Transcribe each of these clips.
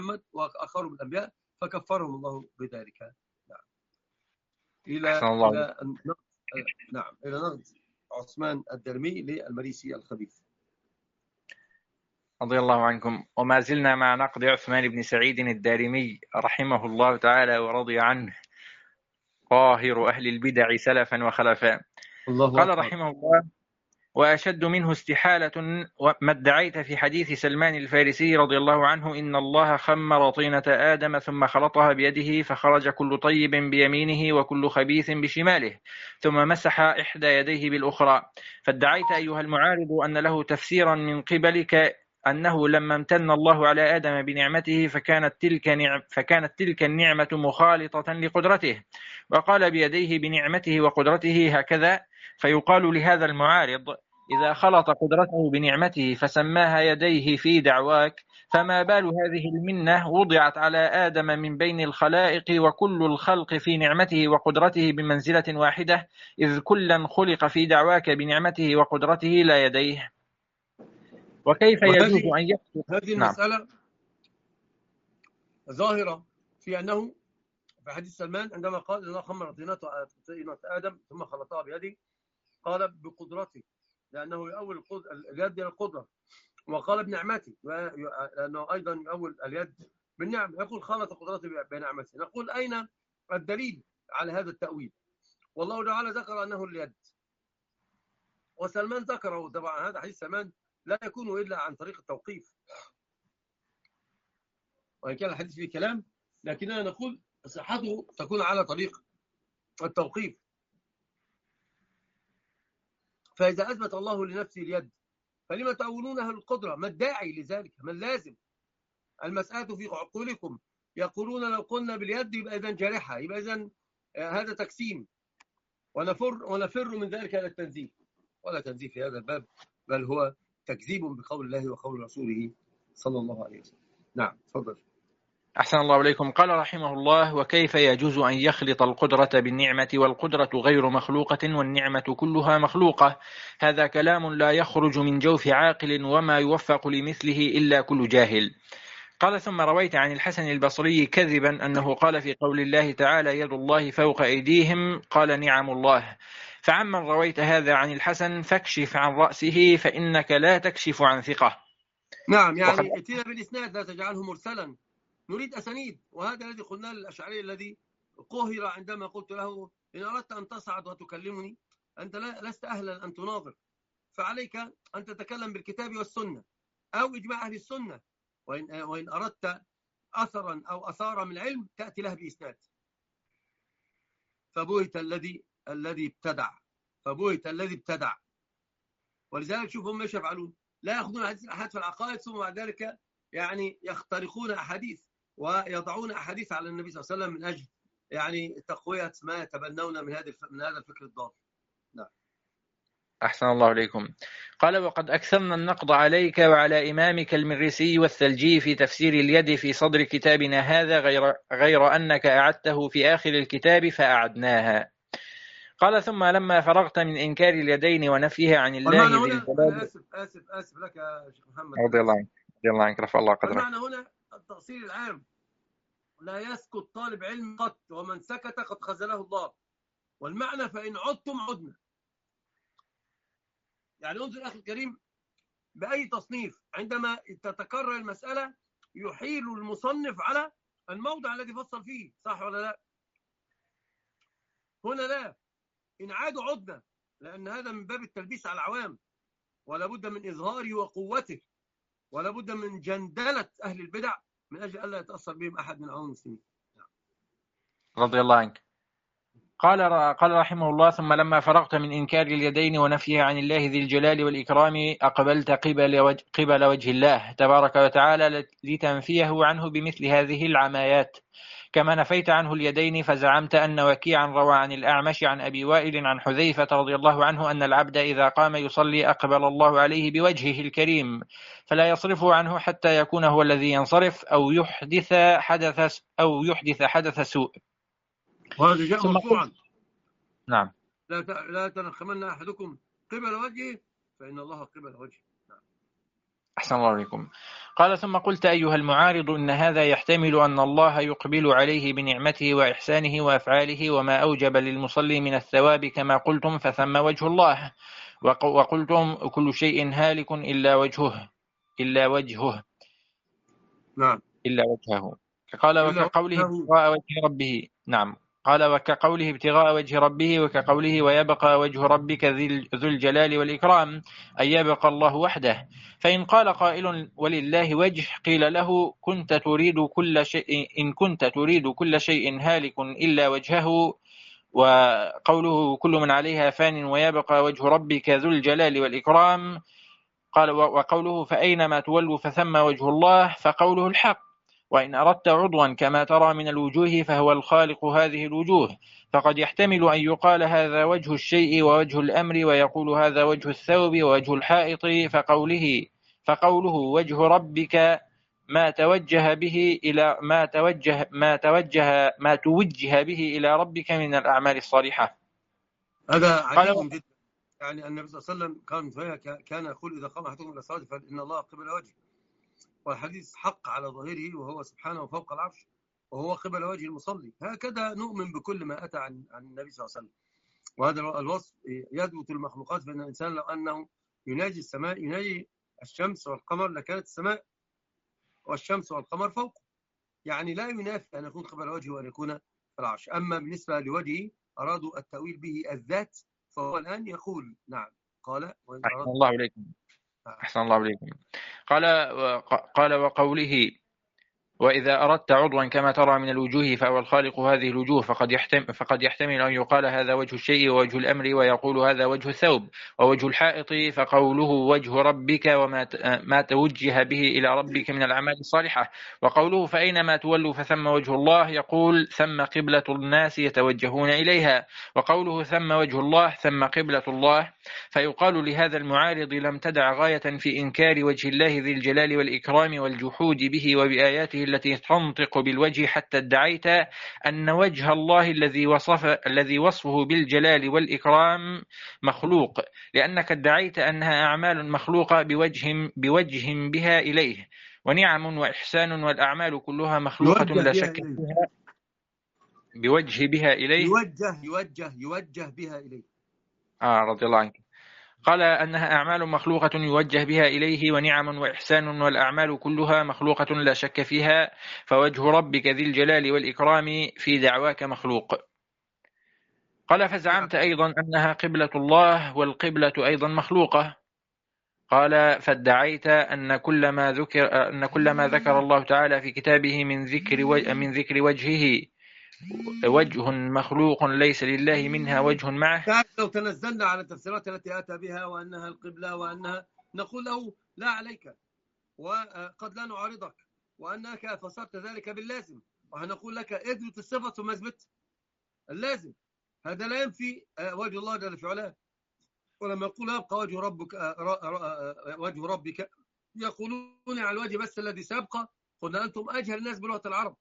محمد وآخرهم من الأنبياء فكفرهم الله بذلك. نعم. إلى نقد عثمان الدرمي للمريسي الخبيث. رضي الله عنكم. وما زلنا مع نقد عثمان بن سعيد الدارمي رحمه الله تعالى ورضي عنه، قاهر أهل البدع سلفا وخلفا. قال رحمه الله: وأشد منه استحالة ما ادعيت في حديث سلمان الفارسي رضي الله عنه إن الله خمر طينة آدم ثم خلطها بيده فخرج كل طيب بيمينه وكل خبيث بشماله ثم مسح إحدى يديه بالأخرى، فادعيت أيها المعارض أن له تفسيرا من قبلك أنه لما امتن الله على آدم بنعمته فكانت تلك النعمة مخالطة لقدرته، وقال بيديه بنعمته وقدرته هكذا. فيقال لهذا المعارض: إذا خلط قدرته بنعمته فسماها يديه في دعواك، فما بال هذه المنة وضعت على آدم من بين الخلائق وكل الخلق في نعمته وقدرته بمنزلة واحدة، إذ كلا خلق في دعواك بنعمته وقدرته لا يديه. وكيف يجوز أن يخلق هذه المسألة ظاهرة في أنه في حديث سلمان عندما قال الله خمر طينة آدم ثم خلطها بيده، قال بقدرته لأنه يؤول اليد إلى القدرة، وقال بنعمته لأنه أيضا يؤول اليد بالنعم، يقول خلط قدرته بنعمته. نقول أين الدليل على هذا التأويل؟ والله تعالى ذكر أنه اليد، وسلمان ذكره. طبعا هذا حديث سلمان لا يكون إلا عن طريق التوقيف، وإن كان الحديث فيه كلام لكننا نقول صحته تكون على طريق التوقيف. فإذا أثبت الله لنفسه اليد فلما تأولونها القدرة؟ ما الداعي لذلك؟ ما اللازم؟ المسألة في عقولكم، يقولون لو قلنا باليد يبقى إذن جارحة، يبقى إذن هذا تقسيم، ونفر من ذلك إلى التنزيه. ولا تنزيه في هذا الباب، بل هو تكذيب بقول الله وقول رسوله صلى الله عليه وسلم. نعم، تفضل. أحسن الله إليكم. قال رحمه الله: وكيف يجوز أن يخلط القدرة بالنعمة والقدرة غير مخلوقة والنعمة كلها مخلوقة؟ هذا كلام لا يخرج من جوف عاقل، وما يوفق لمثله إلا كل جاهل. قال: ثم رويت عن الحسن البصري كذبا أنه قال في قول الله تعالى: يد الله فوق أيديهم، قال: نعم الله. فعمن رويت هذا عن الحسن فاكشف عن رأسه، فإنك لا تكشف عن ثقة. نعم، يعني ائتنا بالإسناد لا تجعله مرسلا، نريد أسانيد. وهذا الذي قلناه للأشعري الذي قهر عندما قلت له: إن أردت أن تصعد وتكلمني أنت لست أهلا أن تناظر، فعليك أن تتكلم بالكتاب والسنة أو إجماع أهل السنة، وإن أردت أثرا أو أثارا من العلم تأتي له بإسناد. فبهت الذي ابتدع. ولذلك شوفوا ما يفعلون، لا يأخذون حديث الأحاد في العقائد ثم بعد ذلك يعني يخترقون أحاديث ويضعون أحاديث على النبي صلى الله عليه وسلم من أجل يعني تقوية ما يتبنون من هذا الفكر الضال. نعم. أحسن الله إليكم. قال: وقد أكثرنا النقد عليك وعلى إمامك المريسي والثلجي في تفسير اليد في صدر كتابنا هذا، غير أنك أعدته في آخر الكتاب فأعدناها. قال: ثم لما فرغت من إنكار اليدين ونفيها عن الله ذي الجلال. آسف لك يا شيخ محمد، رضي الله عنك، رفع الله قدرك. المعنى هنا التأصيل العام: لا يسكت طالب علم قط، ومن سكت قد خذله الله. والمعنى: فإن عدتم عدنا. يعني انظر أخي الكريم، بأي تصنيف عندما تتكرر المسألة يحيل المصنف على الموضع الذي فصل فيه، صح ولا لا؟ هنا لا، إن عادوا عدنا، لأن هذا من باب التلبيس على العوام، ولا بد من إظهاره وقوته، ولا بد من جندلة أهل البدع من أجل ألا يتأثر بهم أحد من عوام المسلمين. رضي الله عنك. قال رحمه الله: ثم لما فرغت من إنكار اليدين ونفيها عن الله ذي الجلال والإكرام أقبلت قبل وجه الله تبارك وتعالى لتنفيه عنه بمثل هذه العمايات، كما نفيت عنه اليدين. فزعمت أن وكيعا روى عن الأعمش عن أبي وائل عن حذيفة رضي الله عنه أن العبد إذا قام يصلي أقبل الله عليه بوجهه الكريم، فلا يصرفه عنه حتى يكون هو الذي ينصرف أو يحدث حدث سوء. وهذا جاء مرفوعا. نعم. لا تنخمن أحدكم قبل وجهه فإن الله قبل وجهه. نعم. أحسن الله عليكم. قال ثم قلت أيها المعارض إن هذا يحتمل أن الله يقبل عليه بنعمته وإحسانه وأفعاله وما أوجب للمصلي من الثواب كما قلتم فثم وجه الله، وقلتم كل شيء هالك إلا وجهه نعم إلا وجهه. قال وكقوله ابتغاء وجه ربه. نعم. قال وكقوله ابتغاء وجه ربه، وكقوله ويبقى وجه ربك ذو الجلال والإكرام، أي يبقى الله وحده. فإن قال قائل ولله وجه قيل له كنت تريد كل شيء، إن كنت تريد كل شيء هالك إلا وجهه، وقوله كل من عليها فان ويبقى وجه ربك ذو الجلال والإكرام. قال وقوله فأينما تولوا فثم وجه الله، فقوله الحق. وإن أردت عضوا كما ترى من الوجوه فهو الخالق هذه الوجوه، فقد يحتمل أن يقال هذا وجه الشيء ووجه الأمر، ويقول هذا وجه الثوب ووجه الحائط، فقوله وجه ربك ما توجه به إلى ربك من الأعمال الصالحة. هذا عجيب جدا. يعني النبي صلى الله عليه وسلم كان يقول إذا قام أحدكم إلى الصلاة فإن الله قبل وجهه، والحديث حق على ظاهره، وهو سبحانه فوق العرش وهو قبل وجه المصلي. هكذا نؤمن بكل ما أتى عن النبي صلى الله عليه وسلم. وهذا الوصف يثبت المخلوقات، فإن الإنسان لو أنه يناجي السماء، يناجي الشمس والقمر، لكانت السماء والشمس والقمر فوق. يعني لا ينافي أن يكون قبل وجهه وأن يكون في العرش. أما بالنسبة لوجهه أرادوا التأويل به الذات، فهو الآن يقول نعم. قال أحسن الله عليكم. أحسن الله عليكم. قال وقوله وإذا أردت عضوا كما ترى من الوجوه فهو الخالق هذه الوجوه، فقد يحتمل أن يقال هذا وجه الشيء ووجه الأمر، ويقول هذا وجه الثوب ووجه الحائط، فقوله وجه ربك وما توجه به إلى ربك من الأعمال الصالحة. وقوله فأينما تولوا فثم وجه الله، يقول ثم قبلة الناس يتوجهون إليها. وقوله ثم وجه الله ثم قبلة الله، فيقال لهذا المعارض لم تدع غاية في إنكار وجه الله ذي الجلال والإكرام والجحود به وبآياته التي تنطق بالوجه، حتى ادعيت أن وجه الله الذي وصفه بالجلال والإكرام مخلوق، لأنك ادعيت أنها أعمال مخلوقة بوجه بها إليه، ونعم وإحسان والأعمال كلها مخلوقة لا شك فيها بوجه بها إليه. يوجه بها إليه. رضي الله عنك. قال أنها أعمال مخلوقة يوجه بها إليه، ونعم وإحسان والأعمال كلها مخلوقة لا شك فيها، فوجه ربك ذي الجلال والإكرام في دعواك مخلوق. قال فزعمت أيضا أنها قبلة الله، والقبلة أيضا مخلوقة. قال فادعيت أن كل ما ذكر الله تعالى في كتابه من ذكر وجهه وجه مخلوق ليس لله منها وجه معه. لو تنزلنا على التفسيرات التي أتى بها وأنها القبلة وأنها، نقول له لا عليك وقد لا نعارضك، وأنك فسرت ذلك باللازم، وهنقول لك اثبت الصفة ثم اثبت اللازم. هذا لا ينفي وجه الله جل في علاه. ولما يقول يبقى وجه ربك يقولون على الوجه بس الذي سيبقى. قلنا أنتم أجهل الناس بلغة العرب.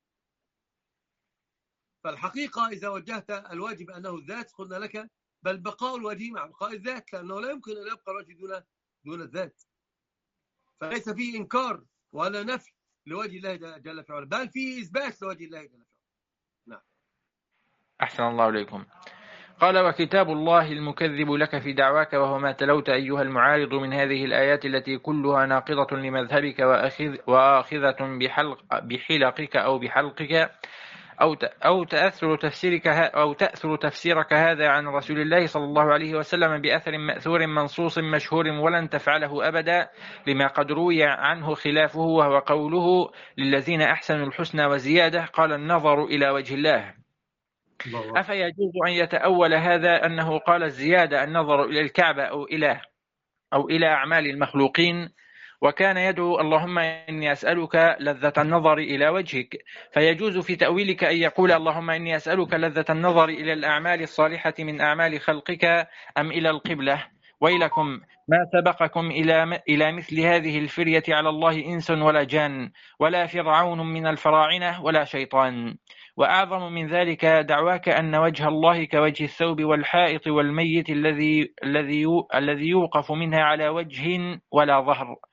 فالحقيقة إذا وجهت الواجب بأنه الذات، قلنا لك بل بقاء الوجه مع بقاء الذات، لأنه لا يمكن أن يبقى الوجه دون الذات. فليس فيه إنكار ولا نفي لوجه الله جل في علاه، بل فيه إثبات لوجه الله جل في علاه. نعم. أحسن الله عليكم. قال وكتاب الله المكذب لك في دعواك، وهو ما تلوت أيها المعارض من هذه الآيات التي كلها ناقضة لمذهبك وآخذة بحلقك أو بحلقك، أو تأثر تفسيرك هذا عن رسول الله صلى الله عليه وسلم بأثر مأثور منصوص مشهور ولن تفعله أبدا، لما قد روي عنه خلافه، وهو قوله للذين أحسنوا الحسنى وزيادة. قال النظر إلى وجه الله. أفيجوز أن يتأول هذا أنه قال الزيادة النظر إلى الكعبة أو إلى أعمال المخلوقين، وكان يدعو اللهم إني أسألك لذة النظر إلى وجهك، فيجوز في تأويلك أن يقول اللهم إني أسألك لذة النظر إلى الأعمال الصالحة من أعمال خلقك أم إلى القبلة. ويلكم ما سبقكم إلى مثل هذه الفرية على الله إنس ولا جان، ولا فرعون من الفراعنة ولا شيطان. وأعظم من ذلك دعواك أن وجه الله كوجه الثوب والحائط والميت الذي يوقف منها على وجه ولا ظهر.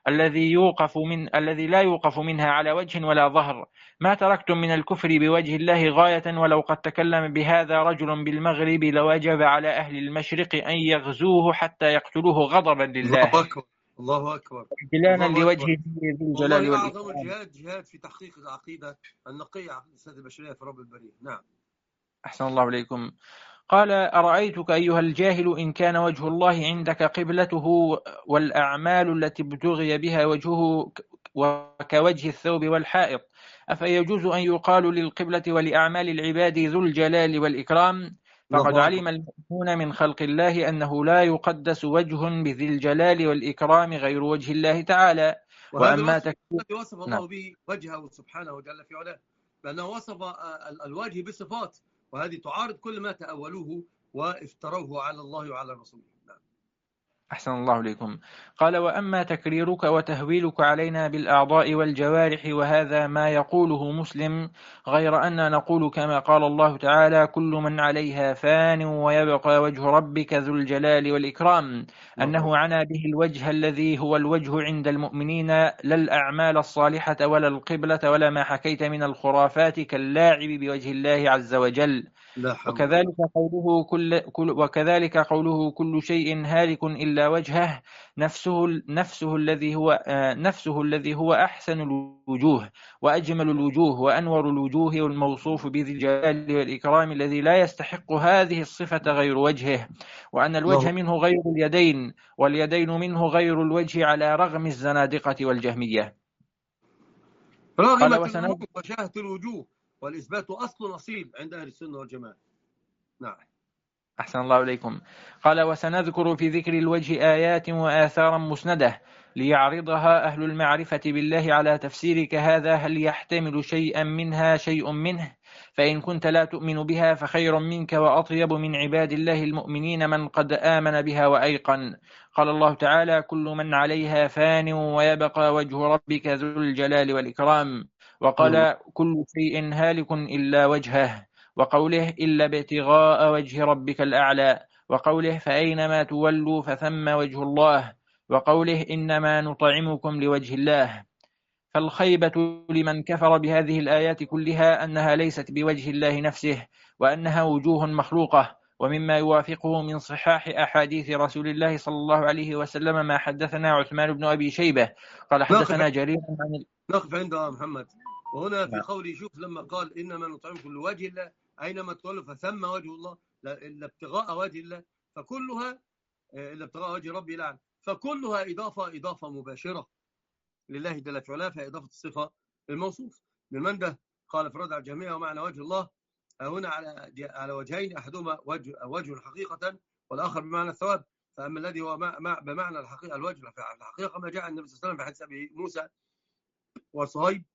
الذي لا يوقف منها على وجه ولا ظهر. ما تركتم من الكفر بوجه الله غاية، ولو قد تكلم بهذا رجل بالمغرب لوجب على أهل المشرق أن يغزوه حتى يقتلوه غضبا لله الله أكبر، الله أكبر، واجلالا الله أكبر. لوجهه ذي الجلال والله أعظم والإكرام. الجهاد جهاد في تحقيق العقيدة النقية، عقيدة السادة البشرية في رب البرية. نعم. أحسن الله إليكم. قال: أرأيتك أيها الجاهل إن كان وجه الله عندك قبلته والأعمال التي ابتغي بها وجهه وكوجه الثوب والحائط، أفيجوز أن يقال للقبلة ولأعمال العباد ذو الجلال والإكرام؟ فقد علم المؤمنون من خلق الله أنه لا يقدس وجه بذي الجلال والإكرام غير وجه الله تعالى. وأما الذي وصف الله به وجهه سبحانه وجل في علاه، لأنه وصف الوجه بصفات، وهذه تعارض كل ما تأولوه وافتروه على الله وعلى رسوله. نعم. أحسن الله إليكم. قال: وأما تكريرك وتهويلك علينا بالأعضاء والجوارح، وهذا ما يقوله مسلم، غير أن نقول كما قال الله تعالى: كل من عليها فان ويبقى وجه ربك ذو الجلال والإكرام، أنه عنى به الوجه الذي هو الوجه عند المؤمنين، لا الأعمال الصالحة ولا القبلة ولا ما حكيت من الخرافات كاللاعب بوجه الله عز وجل. وكذلك قوله كل شيء هالك إلا وجهه، نفسه الذي هو أحسن الوجوه وأجمل الوجوه وأنور الوجوه، والموصوف بذي الجلال والإكرام الذي لا يستحق هذه الصفة غير وجهه، وأن الوجه منه غير اليدين، واليدين منه غير الوجه، على رغم الزنادقة والجهمية. رغمت الوجوه وشاهة الوجوه، والإثبات أصل أصيل عند أهل السنة والجماعة. نعم. أحسن الله إليكم. قال: وسنذكر في ذكر الوجه آيات وآثارا مسندة ليعرضها أهل المعرفة بالله على تفسيرك هذا، هل يحتمل شيئا منها شيء منه؟ فإن كنت لا تؤمن بها فخير منك وأطيب من عباد الله المؤمنين من قد آمن بها وأيقن. قال الله تعالى: كل من عليها فان ويبقى وجه ربك ذو الجلال والإكرام. وقال: كل شيء هالك إلا وجهه. وقوله: إلا ابتغاء وجه ربك الأعلى. وقوله: فأينما تولوا فثم وجه الله. وقوله: إنما نطعمكم لوجه الله. فالخيبة لمن كفر بهذه الآيات كلها أنها ليست بوجه الله نفسه، وأنها وجوه مخلوقة. ومما يوافقه من صحاح أحاديث رسول الله صلى الله عليه وسلم ما حدثنا عثمان بن أبي شيبة قال: حدثنا جرير عن نقف عند محمد. وهنا في قوله، شوف لما قال إنما نطعمكم لوجه الله، أينما تولوا فثم وجه الله، إلا ابتغاء وجه الله، فكلها إلا ابتغاء وجه ربي الأعلى، فكلها إضافة مباشرة لله جل في علاه، فإضافة الصفة للموصوف. من ده قال في ردع الجميع ومعنى وجه الله هنا على وجهين، أحدهما وجه حقيقة، والآخر بمعنى الثواب. فأما الذي هو بمعنى الحقيقة الوجه في الحقيقة ما جاء النبي صلى الله عليه وسلم في حديث أبي موسى وصهيب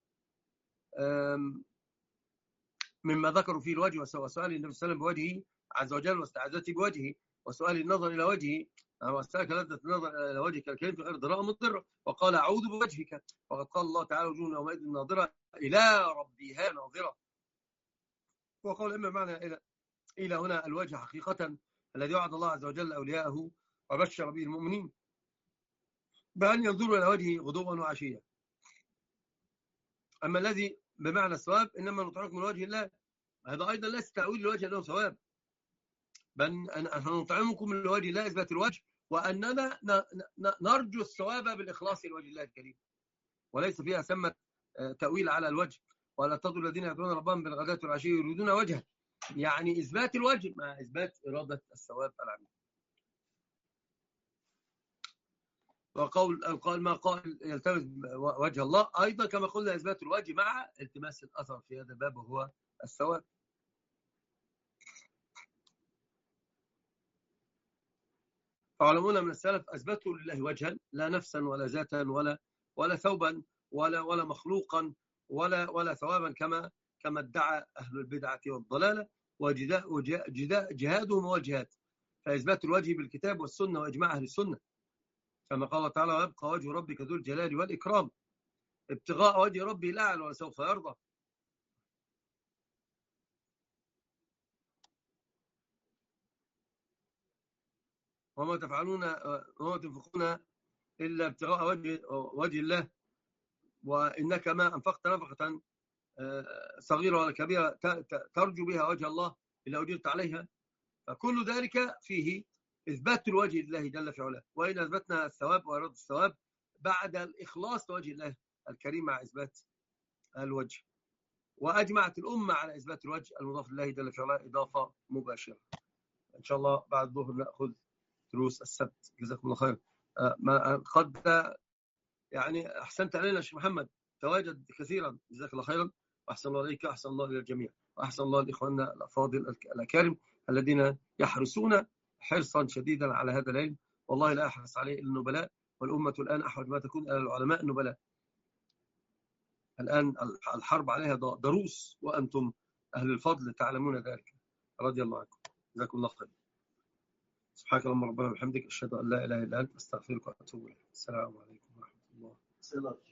مما ذكروا فيه الوجه، وسؤال النبي صلى الله عليه وسلم بوجهه عز وجل، واستعاذته بوجهه، وسؤال النظر إلى وجهه، واستاك لذة النظر إلى وجهك الكريم في غير ضراء مضرة، وقال: أعوذ بوجهك. وقد قال الله تعالى: وجوه يومئذ ناظرة إلى ربها ناظرة. وقال: إما معنى إلى هنا الوجه حقيقة الذي وعد الله عز وجل أولياءه وبشر به المؤمنين بأن ينظروا إلى وجهه غدوا وعشيا. أما الذي بمعنى الثواب، إنما نطعمكم من وجه الله، هذا أيضا ليس تأويل الوجه له ثواب، بل نحن نطعمكم من وجه الله إثبات الوجه، وأننا نرجو الثواب بالإخلاص لوجه الله الكريم، وليس فيها ثمة تأويل على الوجه. ولا تضل الذين يدعون ربهم بالغداة والعشي يريدون وجهه، يعني إثبات الوجه مع إثبات إرادة الثواب العميم. وقول ما قال يلتمس وجه الله أيضا كما قلنا إثبات الوجه مع التماس الأثر في هذا الباب وهو الثواب. فعلمونا من السلف أثبتوا لله وجها، لا نفسا ولا ذاتا ولا ثوبا ولا مخلوقا ولا ثوابا كما ادعى أهل البدعة والضلالة، وجهادهم هو الجهاد. فإثبات الوجه بالكتاب والسنة وإجماع أهل السنة، كما قال تعالى: ويبقى وجه ربك ذو الجلال والإكرام، ابتغاء وجه ربي الأعلى ولسوف يرضى. وما تفعلون وما تنفقون إلا ابتغاء وجه الله، وإنك ما أنفقت نفقة صغيرة ولا كبيرة ترجو بها وجه الله إلا أجرت عليها. فكل ذلك فيه إثبات الوجه لله جل في علاه، وإن أثبتنا الثواب وإرادة الثواب بعد الإخلاص لوجه الله الكريم مع إثبات الوجه. وأجمعت الأمة على إثبات الوجه المضاف لله جل في علاه إضافة مباشرة. إن شاء الله بعد الظهر نأخذ دروس السبت. جزاكم الله خير. قد يعني أحسنت علينا شيخ محمد، تواجد كثيرا، جزاك الله خيرا، وأحسن الله إليك، وأحسن الله إلى الجميع، وأحسن الله لإخواننا الأفاضل الأكارم الذين يحرصون حرصا شديدا على هذا العلم، والله لا يحرص عليه إلا النبلاء، والأمة الآن أحوج ما تكون إلى العلماء النبلاء. الآن الحرب عليها ضروس، وأنتم أهل الفضل تعلمون ذلك، رضي الله عنكم، جزاكم الله خير. سبحانك اللهم ربنا وبحمدك، أشهد أن لا إله إلا أنت، أستغفرك وأتوب إليك. السلام عليكم ورحمة الله.